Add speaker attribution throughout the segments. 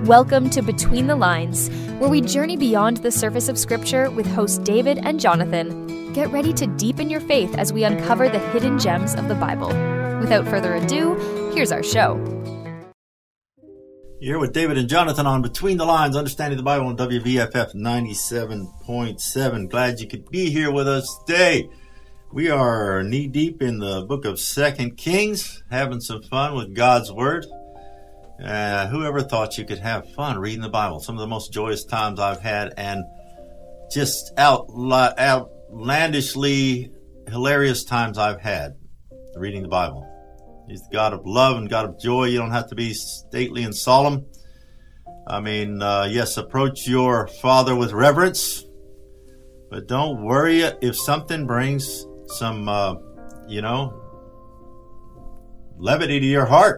Speaker 1: Welcome to Between the Lines, where we journey beyond the surface of Scripture with hosts David and Jonathan. Get ready to deepen your faith as we uncover the hidden gems of the Bible. Without further ado, here's our show.
Speaker 2: You're with David and Jonathan on Between the Lines, Understanding the Bible on WVFF 97.7. Glad you could be here with us today. We are knee-deep in the book of 2 Kings, having some fun with God's Word. Whoever thought you could have fun reading the Bible? Some of the most joyous times I've had, and just outlandishly hilarious times I've had reading the Bible. He's the God of love and God of joy. You don't have to be stately and solemn. Yes, approach your Father with reverence, but don't worry if something brings some, levity to your heart.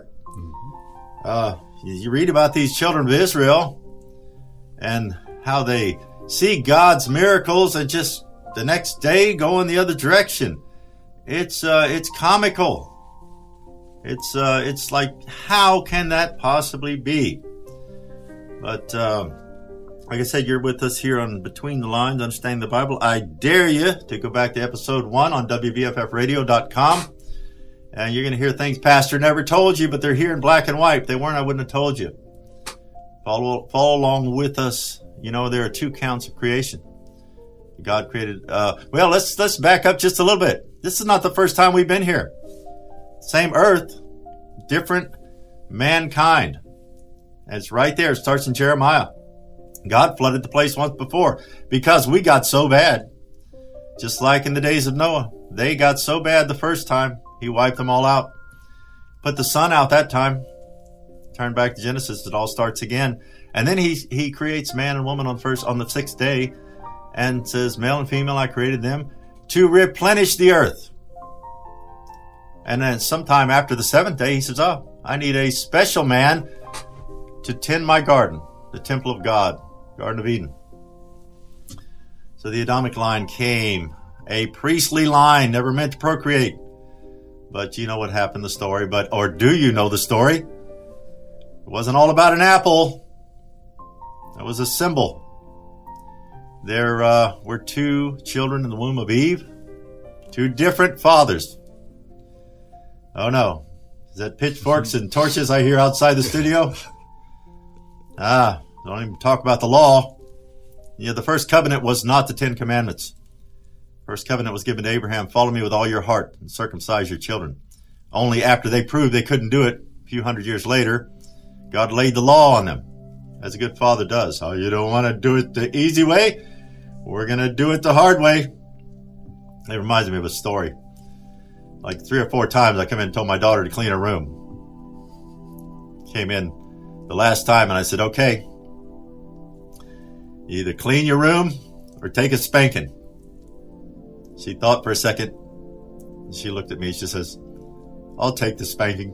Speaker 2: You read about these children of Israel and how they see God's miracles and just the next day go in the other direction. It's comical. It's like, how can that possibly be? But like I said, you're with us here on Between the Lines, Understanding the Bible. I dare you to go back to episode 1 on WVFFradio.com. And you're going to hear things Pastor never told you, but they're here in black and white. If they weren't, I wouldn't have told you. Follow along with us. You know, there are 2 counts of creation. God created... let's back up just a little bit. This is not the first time we've been here. Same earth, different mankind. And it's right there. It starts in Jeremiah. God flooded the place once before because we got so bad. Just like in the days of Noah. They got so bad the first time. He wiped them all out. Put the sun out that time. Turn back to Genesis. It all starts again. And then he creates man and woman on the 6th day and says, male and female, I created them to replenish the earth. And then sometime after the 7th day, he says, I need a special man to tend my garden, the temple of God, Garden of Eden. So the Adamic line came, a priestly line, never meant to procreate. But you know what happened, the story. Or do you know the story? It wasn't all about an apple. It was a symbol. There were 2 children in the womb of Eve. 2 different fathers. Oh no. Is that pitchforks and torches I hear outside the studio? Don't even talk about the law. Yeah, the first covenant was not the 10 Commandments. First covenant was given to Abraham, follow me with all your heart and circumcise your children. Only after they proved they couldn't do it, a few hundred years later, God laid the law on them, as a good father does. Oh, you don't want to do it the easy way? We're going to do it the hard way. It reminds me of a story. Like 3 or 4 times I come in and told my daughter to clean her room. Came in the last time and I said, okay, either clean your room or take a spanking. She thought for a second. She looked at me. She says, I'll take the spanking.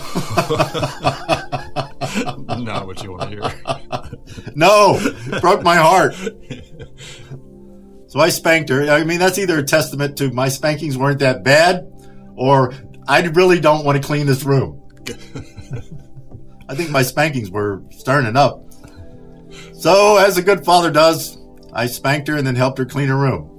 Speaker 3: Not what you want to hear.
Speaker 2: No, broke my heart. So I spanked her. I mean, that's either a testament to my spankings weren't that bad, or I really don't want to clean this room. I think my spankings were stern enough. So, as a good father does, I spanked her and then helped her clean her room.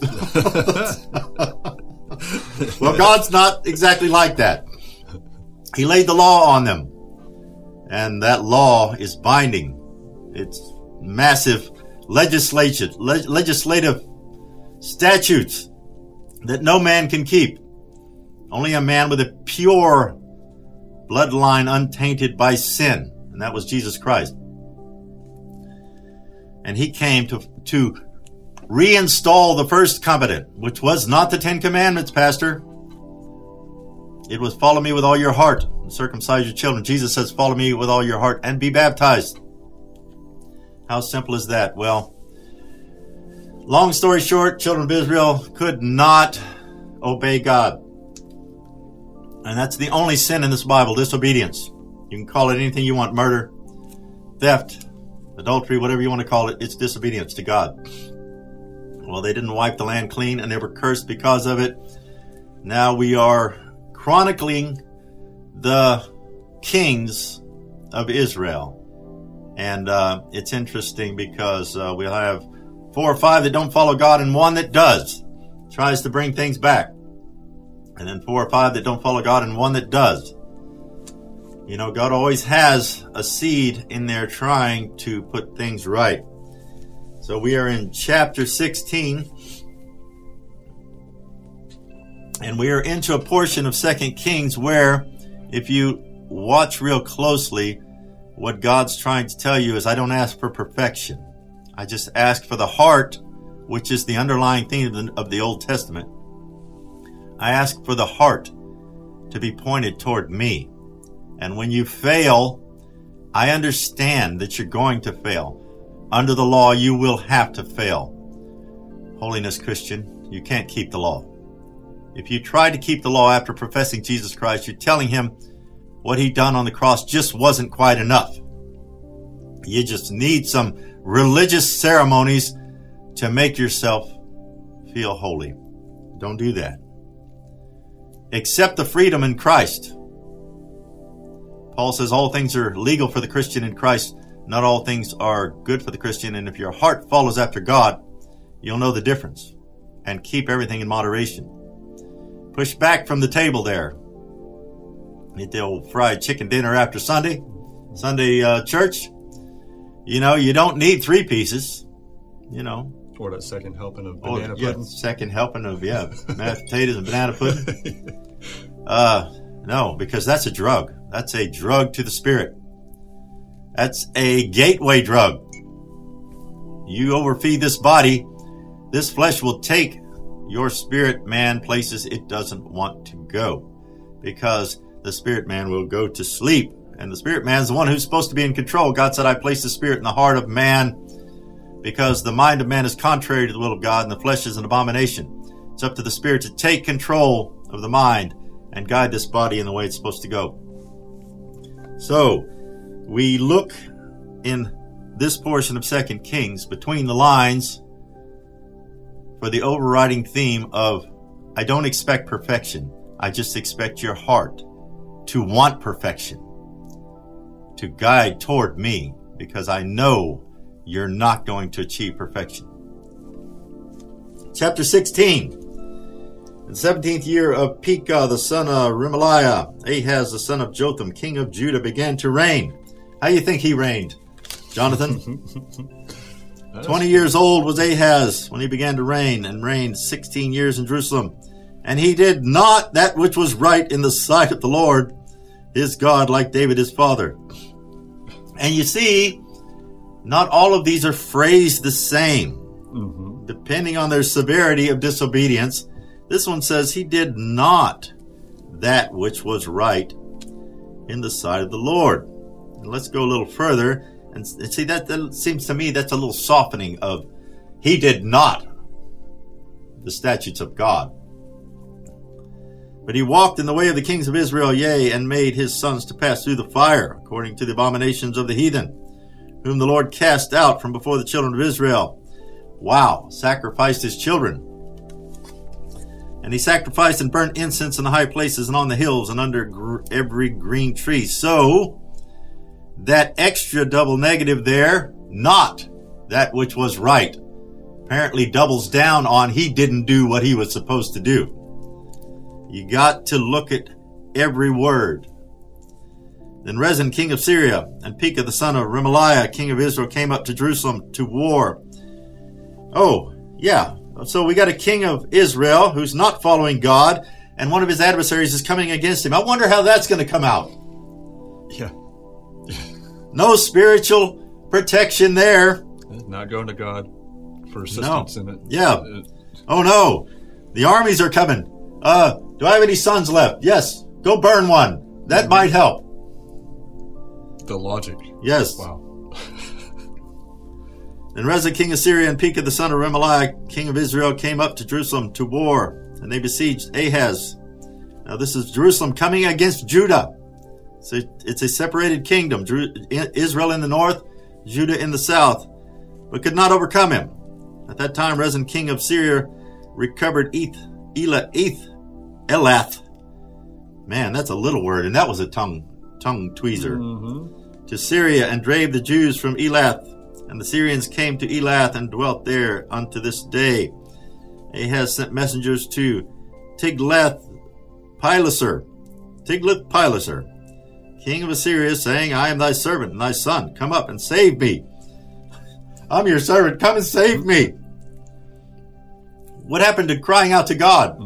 Speaker 2: Well, God's not exactly like that. He laid the law on them. And that law is binding. It's massive legislative statutes that no man can keep. Only a man with a pure bloodline untainted by sin. And that was Jesus Christ. And he came to reinstall the first covenant, which was not the 10 Commandments, Pastor. It was follow me with all your heart and circumcise your children. Jesus says, follow me with all your heart and be baptized. How simple is that? Well, long story short, children of Israel could not obey God. And that's the only sin in this Bible, disobedience. You can call it anything you want, murder, theft, adultery, whatever you want to call it. It's disobedience to God. Well, they didn't wipe the land clean and they were cursed because of it. Now we are chronicling the kings of Israel. And it's interesting because we'll have 4 or 5 that don't follow God and 1 that does. Tries to bring things back. And then 4 or 5 that don't follow God and 1 that does. You know, God always has a seed in there trying to put things right. So we are in chapter 16. And we are into a portion of 2 Kings where, if you watch real closely, what God's trying to tell you is, I don't ask for perfection. I just ask for the heart, which is the underlying theme of the Old Testament. I ask for the heart to be pointed toward me. And when you fail, I understand that you're going to fail. Under the law, you will have to fail. Holiness Christian, you can't keep the law. If you try to keep the law after professing Jesus Christ, you're telling him what he done on the cross just wasn't quite enough. You just need some religious ceremonies to make yourself feel holy. Don't do that. Accept the freedom in Christ. Paul says all things are legal for the Christian in Christ. Not all things are good for the Christian. And if your heart follows after God, you'll know the difference. And keep everything in moderation. Push back from the table there. Eat the old fried chicken dinner after Sunday church. You know, you don't need 3 pieces. You know.
Speaker 3: Or that second helping of banana pudding.
Speaker 2: Second helping of, mashed potatoes and banana pudding. No, because that's a drug. That's a drug to the spirit. That's a gateway drug. You overfeed this body, this flesh will take your spirit man places it doesn't want to go. Because the spirit man will go to sleep. And the spirit man is the one who's supposed to be in control. God said, I placed the spirit in the heart of man because the mind of man is contrary to the will of God and the flesh is an abomination. It's up to the spirit to take control of the mind and guide this body in the way it's supposed to go. So, we look in this portion of 2 Kings between the lines for the overriding theme of, I don't expect perfection. I just expect your heart to want perfection, to guide toward me, because I know you're not going to achieve perfection. Chapter 16. In the 17th year of Pekah, the son of Remaliah, Ahaz, the son of Jotham, king of Judah, began to reign. How do you think he reigned, Jonathan? 20 years old was Ahaz when he began to reign, and reigned 16 years in Jerusalem. And he did not that which was right in the sight of the Lord, his God, like David his father. And you see, not all of these are phrased the same, depending on their severity of disobedience. This one says he did not that which was right in the sight of the Lord. And let's go a little further and see that seems to me that's a little softening of he did not the statutes of God. But he walked in the way of the kings of Israel, yea, and made his sons to pass through the fire, according to the abominations of the heathen, whom the Lord cast out from before the children of Israel. Wow, sacrificed his children. And he sacrificed and burnt incense in the high places and on the hills and under every green tree. So, that extra double negative there, not that which was right, apparently doubles down on he didn't do what he was supposed to do. You got to look at every word. Then Rezin, king of Syria, and Pekah, the son of Remaliah, king of Israel, came up to Jerusalem to war. Oh, yeah. So we got a king of Israel who's not following God, and one of his adversaries is coming against him. I wonder how that's going to come out.
Speaker 3: Yeah.
Speaker 2: No spiritual protection there.
Speaker 3: Not going to God for assistance in it.
Speaker 2: Yeah. Oh, no. The armies are coming. Do I have any sons left? Yes. Go burn one. That might help.
Speaker 3: The logic.
Speaker 2: Yes.
Speaker 3: Wow.
Speaker 2: Then Rezin, king of Syria, and Pekah, the son of Remaliah, king of Israel, came up to Jerusalem to war, and they besieged Ahaz. Now this is Jerusalem coming against Judah. So it's a separated kingdom. Israel in the north, Judah in the south, but could not overcome him. At that time, Rezin, king of Syria, recovered Elath. Man, that's a little word, and that was a tongue tweezer. to Syria and drave the Jews from Elath. And the Syrians came to Elath and dwelt there unto this day. Ahaz sent messengers to Tiglath-Pileser, king of Assyria, saying, I am thy servant and thy son. Come up and save me. I'm your servant. Come and save me. What happened to crying out to God?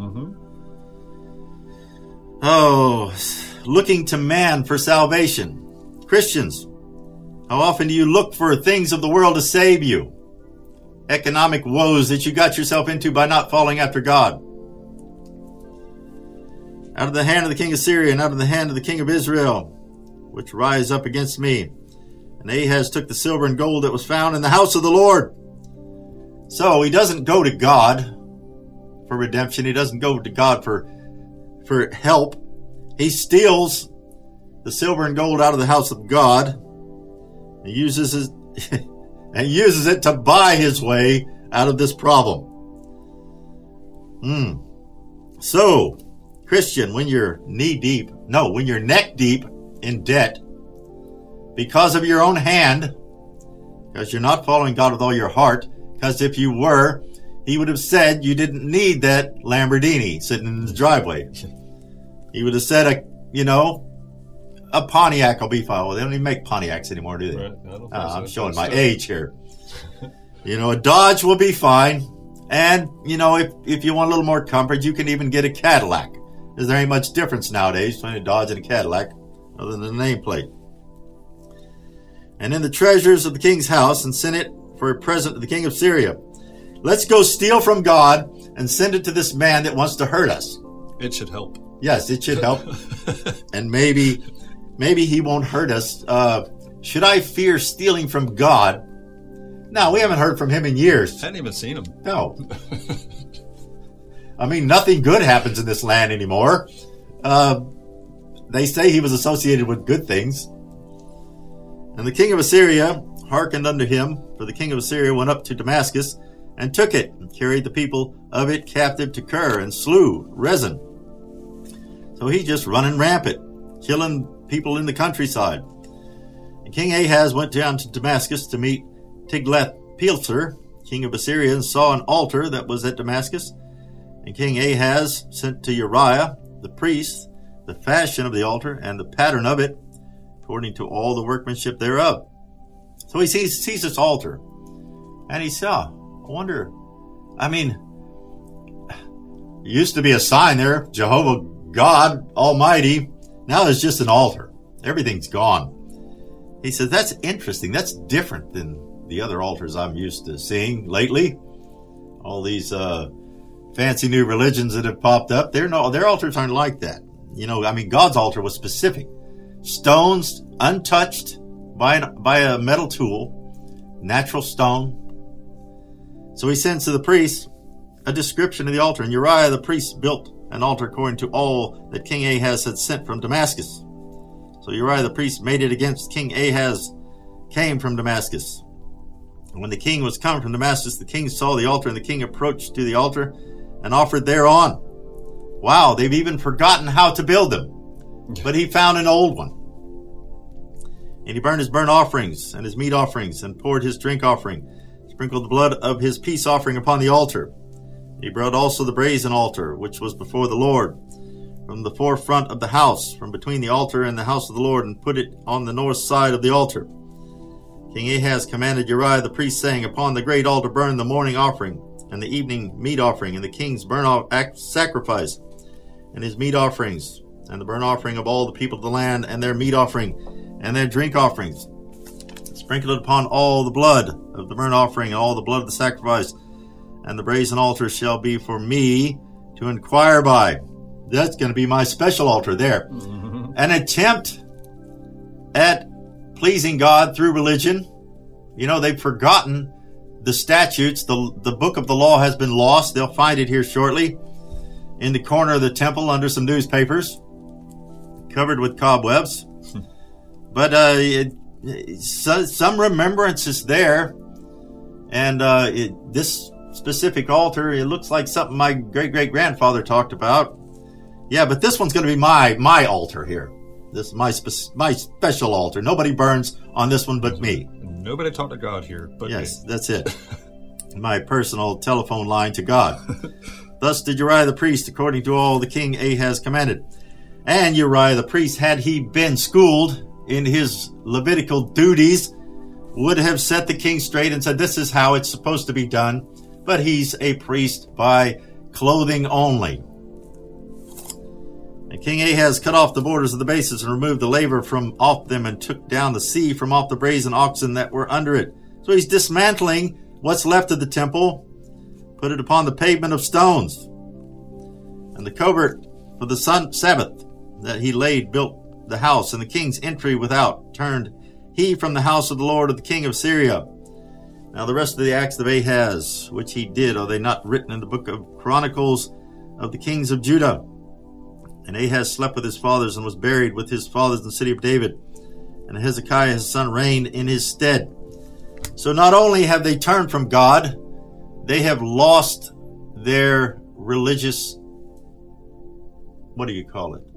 Speaker 2: Oh, looking to man for salvation. Christians, how often do you look for things of the world to save you? Economic woes that you got yourself into by not following after God. Out of the hand of the king of Syria and out of the hand of the king of Israel, which rise up against me. And Ahaz took the silver and gold that was found in the house of the Lord. So he doesn't go to God for redemption. He doesn't go to God for help. He steals the silver and gold out of the house of God and uses it to buy his way out of this problem. So, Christian, when you're when you're neck deep in debt because of your own hand, because you're not following God with all your heart, because if you were, he would have said you didn't need that Lamborghini sitting in the driveway. He would have said, a Pontiac will be fine. Well, they don't even make Pontiacs anymore, do they? Right. I'm showing my age here. A Dodge will be fine. And, if you want a little more comfort, you can even get a Cadillac. Because there ain't much difference nowadays between a Dodge and a Cadillac, other than the nameplate. And in the treasures of the king's house, and sent it for a present to the king of Syria. Let's go steal from God and send it to this man that wants to hurt us.
Speaker 3: It should help.
Speaker 2: Yes, it should help. And maybe he won't hurt us. Should I fear stealing from God? No, we haven't heard from him in years.
Speaker 3: I hadn't even seen him.
Speaker 2: No. I mean, nothing good happens in this land anymore. They say he was associated with good things. And the king of Assyria hearkened unto him, for the king of Assyria went up to Damascus and took it, and carried the people of it captive to Kir, and slew Rezin. So he just running rampant, killing people in the countryside. And King Ahaz went down to Damascus to meet Tiglath-Pileser, king of Assyria, and saw an altar that was at Damascus. And King Ahaz sent to Uriah the priest the fashion of the altar and the pattern of it, according to all the workmanship thereof. So he sees this altar, and he saw, I wonder, it used to be a sign there, Jehovah God Almighty. Now there's just an altar. Everything's gone. He says, that's interesting. That's different than the other altars I'm used to seeing lately. All these fancy new religions that have popped up, their altars aren't like that. God's altar was specific. Stones untouched by a metal tool, natural stone. So he sends to the priest a description of the altar, and Uriah the priest built an altar according to all that King Ahaz had sent from Damascus. So Uriah the priest made it against King Ahaz, came from Damascus. And when the king was come from Damascus, the king saw the altar, and the king approached to the altar and offered thereon. Wow, they've even forgotten how to build them. But he found an old one. And he burned his burnt offerings and his meat offerings, and poured his drink offering, sprinkled the blood of his peace offering upon the altar. He brought also the brazen altar, which was before the Lord, from the forefront of the house, from between the altar and the house of the Lord, and put it on the north side of the altar. King Ahaz commanded Uriah the priest, saying, upon the great altar burn the morning offering, and the evening meat offering, and the king's burnt sacrifice, and his meat offerings, and the burnt offering of all the people of the land, and their meat offering, and their drink offerings. Sprinkle it upon all the blood of the burnt offering, and all the blood of the sacrifice, and the brazen altar shall be for me to inquire by. That's going to be my special altar there. Mm-hmm. An attempt at pleasing God through religion. They've forgotten the statutes. The book of the law has been lost. They'll find it here shortly in the corner of the temple under some newspapers, covered with cobwebs. But some remembrance is there. And this specific altar, it looks like something my great-great-grandfather talked about. Yeah, but this one's going to be my altar here. This is my special altar. Nobody burns on this one but me.
Speaker 3: Nobody talked to God here but
Speaker 2: yes,
Speaker 3: me.
Speaker 2: That's it. My personal telephone line to God. Thus did Uriah the priest, according to all the king Ahaz commanded. And Uriah the priest, had he been schooled in his Levitical duties, would have set the king straight and said, this is how it's supposed to be done. But he's a priest by clothing only. And King Ahaz cut off the borders of the bases and removed the laver from off them and took down the sea from off the brazen oxen that were under it. So he's dismantling what's left of the temple, put it upon the pavement of stones. And the covert for the Sabbath that he laid built the house, and the king's entry without turned he from the house of the Lord of the king of Syria. Now the rest of the acts of Ahaz, which he did, are they not written in the book of Chronicles of the kings of Judah? And Ahaz slept with his fathers and was buried with his fathers in the city of David. And Hezekiah his son reigned in his stead. So not only have they turned from God, they have lost their religious, what do you call it?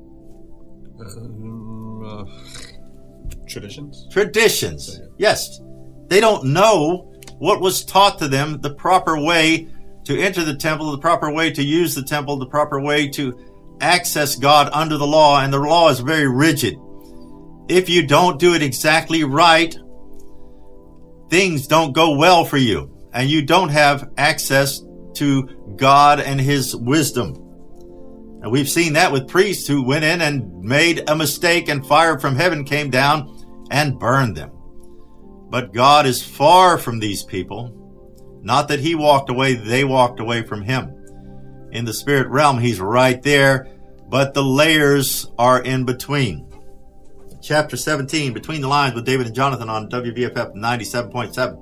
Speaker 3: Traditions?
Speaker 2: Traditions, yes. They don't know what was taught to them, the proper way to enter the temple, the proper way to use the temple, the proper way to access God under the law, and the law is very rigid. If you don't do it exactly right, things don't go well for you, and you don't have access to God and His wisdom. And we've seen that with priests who went in and made a mistake, and fire from heaven came down and burned them. But God is far from these people. Not that He walked away, they walked away from Him. In the spirit realm, He's right there, but the layers are in between. Chapter 17, Between the Lines with David and Jonathan on WBFF 97.7.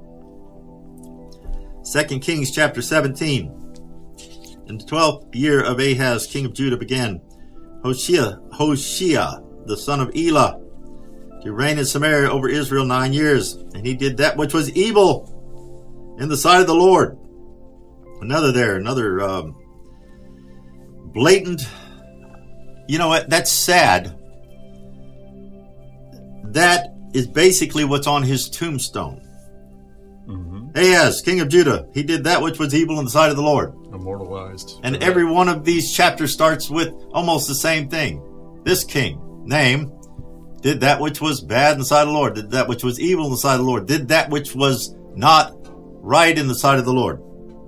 Speaker 2: 2 Kings chapter 17. In the 12th year of Ahaz, king of Judah, began Hoshea, the son of Elah, to reign in Samaria over Israel 9 years. And he did that which was evil in the sight of the Lord. Another blatant. You know what? That's sad. That is basically what's on his tombstone. Mm-hmm. Ahaz, king of Judah, he did that which was evil in the sight of the Lord.
Speaker 3: Immortalized.
Speaker 2: And every one of these chapters starts with almost the same thing. This king, name, did that which was bad in the sight of the Lord, did that which was evil in the sight of the Lord, did that which was not right in the sight of the Lord.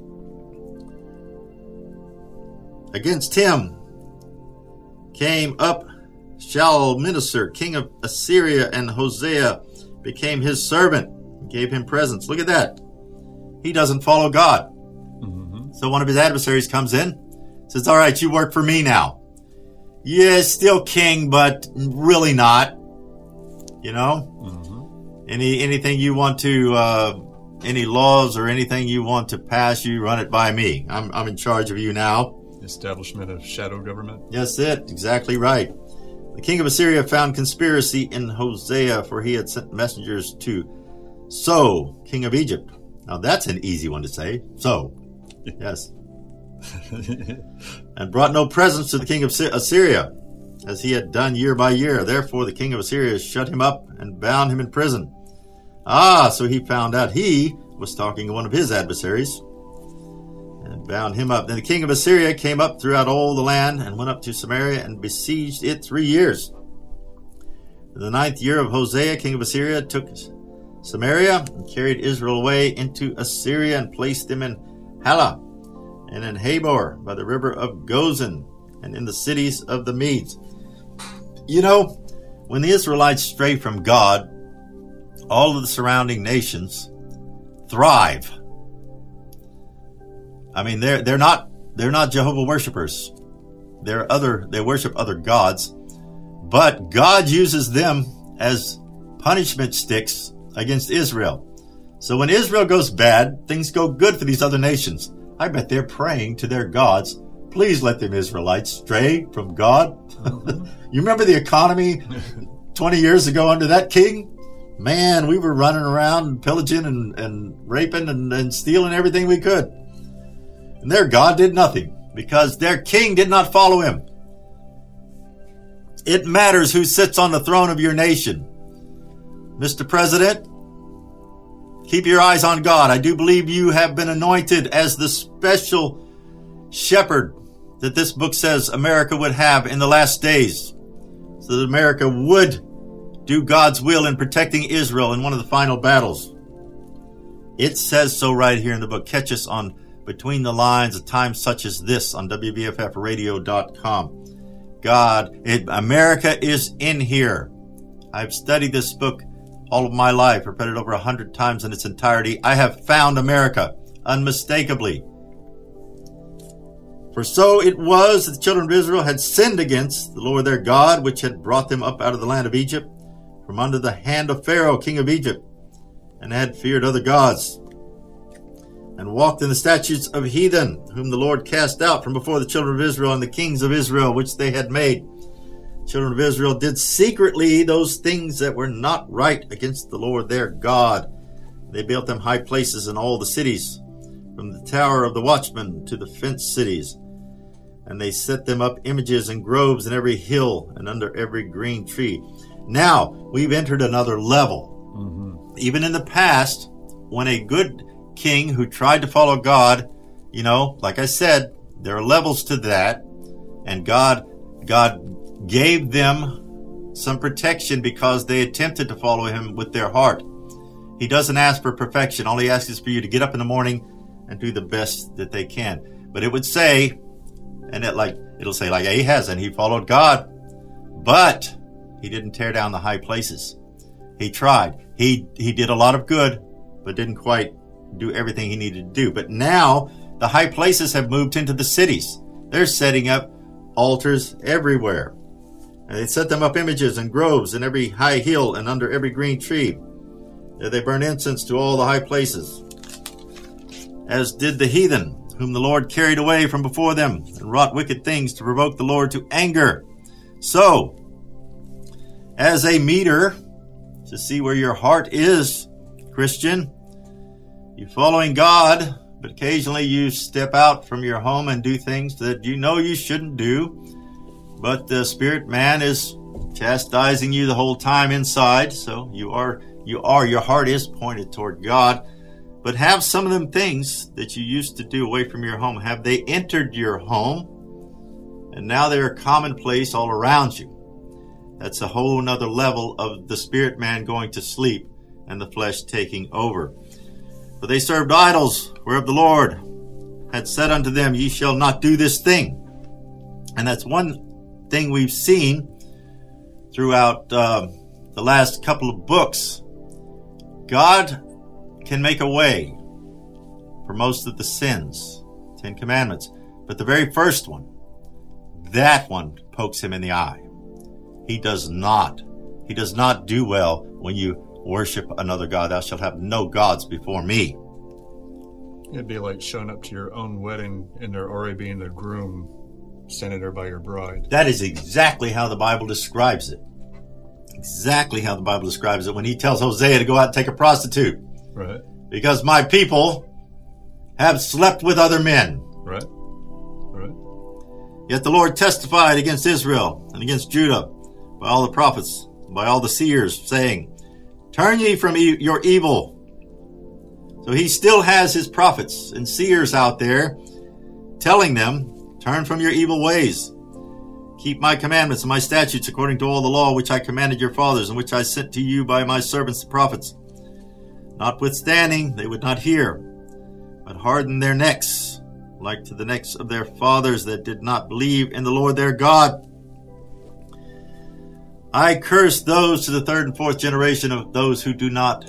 Speaker 2: Against him came up Shalmaneser, king of Assyria, and Hosea became his servant and gave him presents. Look at that. He doesn't follow God. Mm-hmm. So one of his adversaries comes in, says, all right, you work for me now. Yeah, still king, but really not. You know? Mm-hmm. Anything you want to, any laws or anything you want to pass, you run it by me. I'm in charge of you now.
Speaker 3: Establishment of shadow government.
Speaker 2: Yes, exactly right. The king of Assyria found conspiracy in Hosea, for he had sent messengers to So, king of Egypt. Now that's an easy one to say. So, yes. And brought no presents to the king of Assyria, as he had done year by year. Therefore the king of Assyria shut him up and bound him in prison. So he found out he was talking to one of his adversaries, and bound him up. Then the king of Assyria came up throughout all the land and went up to Samaria and besieged it 3 years. In the 9th year of Hosea, king of Assyria took Samaria and carried Israel away into Assyria and placed them in Halah and in Habor by the river of Gozan and in the cities of the Medes. You know, when the Israelites stray from God, all of the surrounding nations thrive. I mean, they're not Jehovah worshipers. They worship other gods, but God uses them as punishment sticks against Israel. So when Israel goes bad, things go good for these other nations. I bet they're praying to their gods, please let them Israelites stray from God. You remember the economy 20 years ago under that king? Man, we were running around pillaging and raping and stealing everything we could. And their God did nothing because their king did not follow him. It matters who sits on the throne of your nation. Mr. President, keep your eyes on God. I do believe you have been anointed as the special shepherd that this book says America would have in the last days, so that America would do God's will in protecting Israel in one of the final battles. It says so right here in the book. Catch us on Between the Lines at times such as this on WBFFradio.com. America is in here. I've studied this book all of my life. I've read it over 100 times in its entirety. I have found America unmistakably. For so it was that the children of Israel had sinned against the Lord their God, which had brought them up out of the land of Egypt, from under the hand of Pharaoh, king of Egypt, and had feared other gods, and walked in the statutes of heathen, whom the Lord cast out from before the children of Israel and the kings of Israel, which they had made. The children of Israel did secretly those things that were not right against the Lord their God. They built them high places in all the cities, from the tower of the watchman to the fenced cities. And they set them up images and groves in every hill and under every green tree. Now, we've entered another level. Even in the past, when a good king who tried to follow God, like I said, there are levels to that. And God gave them some protection because they attempted to follow him with their heart. He doesn't ask for perfection. All he asks is for you to get up in the morning and do the best that they can. But it would say, it'll say like Ahaz, and he followed God, but he didn't tear down the high places. He tried. He did a lot of good, but didn't quite do everything he needed to do. But now the high places have moved into the cities. They're setting up altars everywhere. And they set them up images and groves in every high hill and under every green tree. There they burn incense to all the high places, as did the heathen, whom the Lord carried away from before them, and wrought wicked things to provoke the Lord to anger. So, as a meter to see where your heart is, Christian, you're following God, but occasionally you step out from your home and do things that you know you shouldn't do. But the spirit man is chastising you the whole time inside. So your heart is pointed toward God. But have some of them things that you used to do away from your home, have they entered your home? And now they're commonplace all around you. That's a whole nother level of the spirit man going to sleep and the flesh taking over. For they served idols, whereof the Lord had said unto them, Ye shall not do this thing. And that's one thing we've seen throughout the last couple of books. God can make a way for most of the sins, 10 Commandments. But the very first one, that one pokes him in the eye. He does not do well when you worship another god. Thou shalt have no gods before me.
Speaker 3: It'd be like showing up to your own wedding and there already being the groom standing there by your bride.
Speaker 2: That is exactly how the Bible describes it. Exactly how the Bible describes it when he tells Hosea to go out and take a prostitute.
Speaker 3: Right.
Speaker 2: Because my people have slept with other men.
Speaker 3: Right.
Speaker 2: Yet the Lord testified against Israel and against Judah by all the prophets, by all the seers, saying, Turn ye from your evil. So he still has his prophets and seers out there telling them, turn from your evil ways. Keep my commandments and my statutes according to all the law which I commanded your fathers and which I sent to you by my servants the prophets. Notwithstanding, they would not hear, but hardened their necks, like to the necks of their fathers that did not believe in the Lord their God. I curse those to the third and fourth generation of those who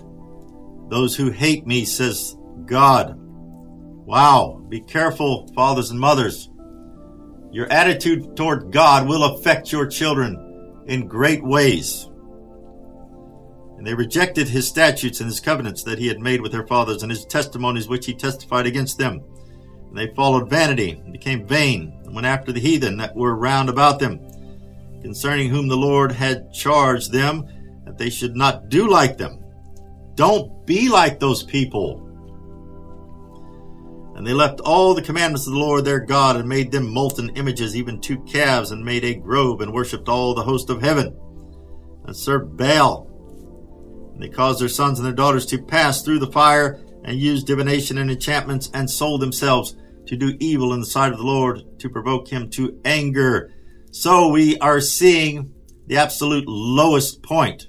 Speaker 2: hate me, says God. Wow. Be careful, fathers and mothers. Your attitude toward God will affect your children in great ways. And they rejected his statutes and his covenants that he had made with their fathers and his testimonies which he testified against them. And they followed vanity and became vain and went after the heathen that were round about them, concerning whom the Lord had charged them that they should not do like them. Don't be like those people. And And they left all the commandments of the Lord their God, and made them molten images, even 2 calves, and made a grove, and worshipped all the host of heaven, and served Baal. And they caused their sons and their daughters to pass through the fire, and used divination and enchantments, and sold themselves to do evil in the sight of the Lord, to provoke him to anger. So we are seeing the absolute lowest point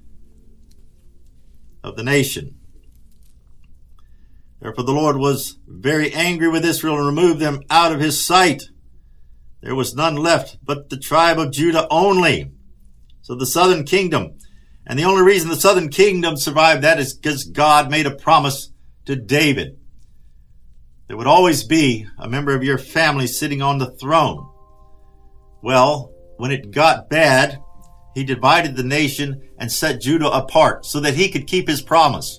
Speaker 2: of the nation. Therefore the Lord was very angry with Israel and removed them out of his sight. There was none left but the tribe of Judah only. So the southern kingdom. And the only reason the southern kingdom survived that is because God made a promise to David. There would always be a member of your family sitting on the throne. Well, when it got bad, he divided the nation and set Judah apart so that he could keep his promise.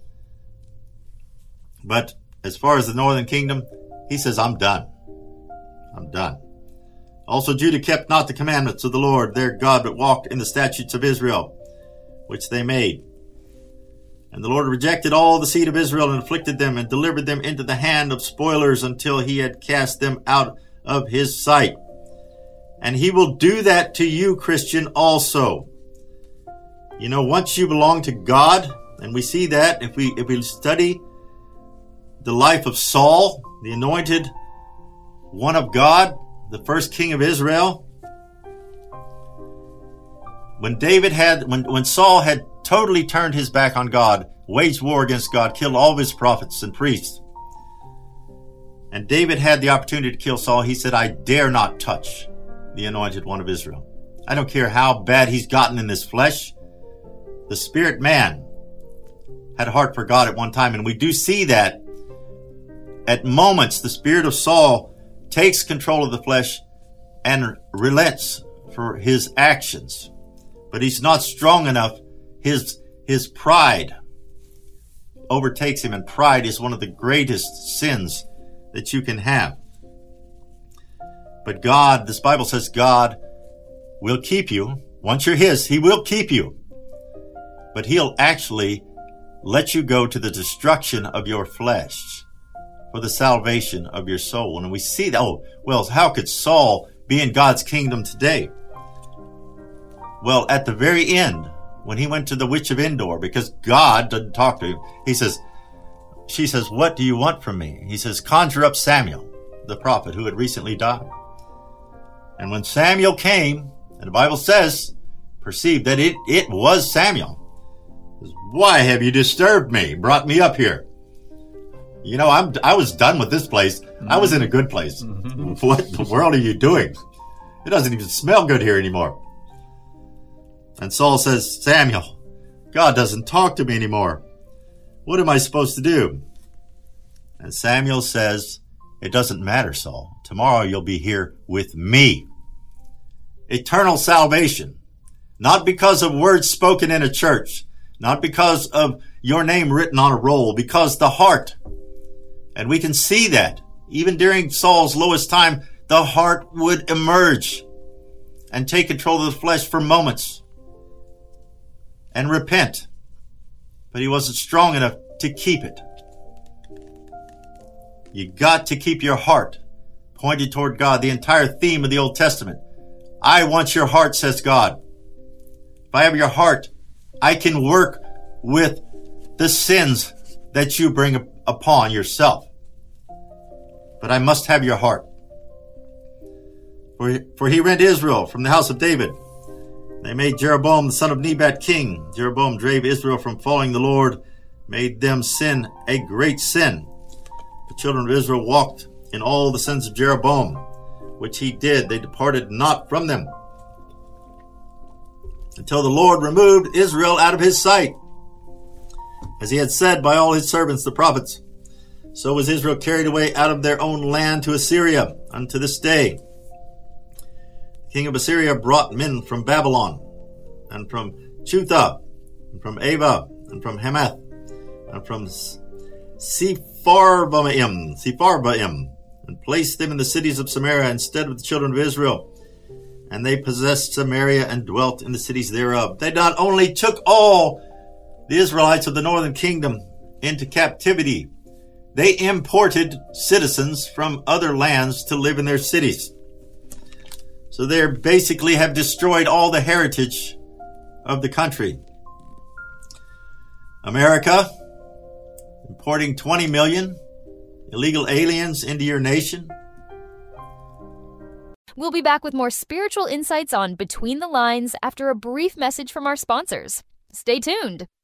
Speaker 2: But as far as the northern kingdom, he says, I'm done. I'm done. Also Judah kept not the commandments of the Lord their God, but walked in the statutes of Israel, which they made. And the Lord rejected all the seed of Israel, and afflicted them, and delivered them into the hand of spoilers, until he had cast them out of his sight. And he will do that to you, Christian, also. You know, once you belong to God, and we see that if we study the life of Saul, the anointed one of God, the first king of Israel. When Saul had totally turned his back on God, waged war against God, killed all of his prophets and priests, and David had the opportunity to kill Saul, he said, I dare not touch the anointed one of Israel. I don't care how bad he's gotten in this flesh. The spirit man had a heart for God at one time, and we do see that at moments the spirit of Saul takes control of the flesh and relents for his actions. But he's not strong enough. His pride overtakes him, and pride is one of the greatest sins that you can have. But God, this Bible says God will keep you. Once you're his, he will keep you. But he'll actually let you go to the destruction of your flesh for the salvation of your soul. And we see that, how could Saul be in God's kingdom today? Well, at the very end, when he went to the witch of Endor, because God doesn't talk to him, she says, what do you want from me? He says, conjure up Samuel, the prophet who had recently died. And when Samuel came, and the Bible says, perceived that it was Samuel. Says, why have you disturbed me, brought me up here? You know, I was done with this place. I was in a good place. What in the world are you doing? It doesn't even smell good here anymore. And Saul says, Samuel, God doesn't talk to me anymore. What am I supposed to do? And Samuel says, it doesn't matter, Saul. Tomorrow you'll be here with me. Eternal salvation. Not because of words spoken in a church. Not because of your name written on a roll. Because the heart. And we can see that. Even during Saul's lowest time, the heart would emerge and take control of the flesh for moments and repent. But he wasn't strong enough to keep it. You got to keep your heart pointed toward God. The entire theme of the Old Testament. I want your heart, says God. If I have your heart, I can work with the sins that you bring upon yourself. But I must have your heart. For he rent Israel from the house of David. They made Jeroboam the son of Nebat king. Jeroboam drave Israel from following the Lord, made them sin a great sin. The children of Israel walked in all the sins of Jeroboam, which he did. They departed not from them, until the Lord removed Israel out of his sight, as he had said by all his servants the prophets. So was Israel carried away out of their own land to Assyria unto this day. The king of Assyria brought men from Babylon, and from Chutha, and from Ava, and from Hamath, and from Sepharvaim, and placed them in the cities of Samaria instead of the children of Israel. And they possessed Samaria and dwelt in the cities thereof. They not only took all the Israelites of the northern kingdom into captivity, they imported citizens from other lands to live in their cities. So they basically have destroyed all the heritage of the country. America, importing 20 million illegal aliens into your nation.
Speaker 1: We'll be back with more spiritual insights on Between the Lines after a brief message from our sponsors. Stay tuned.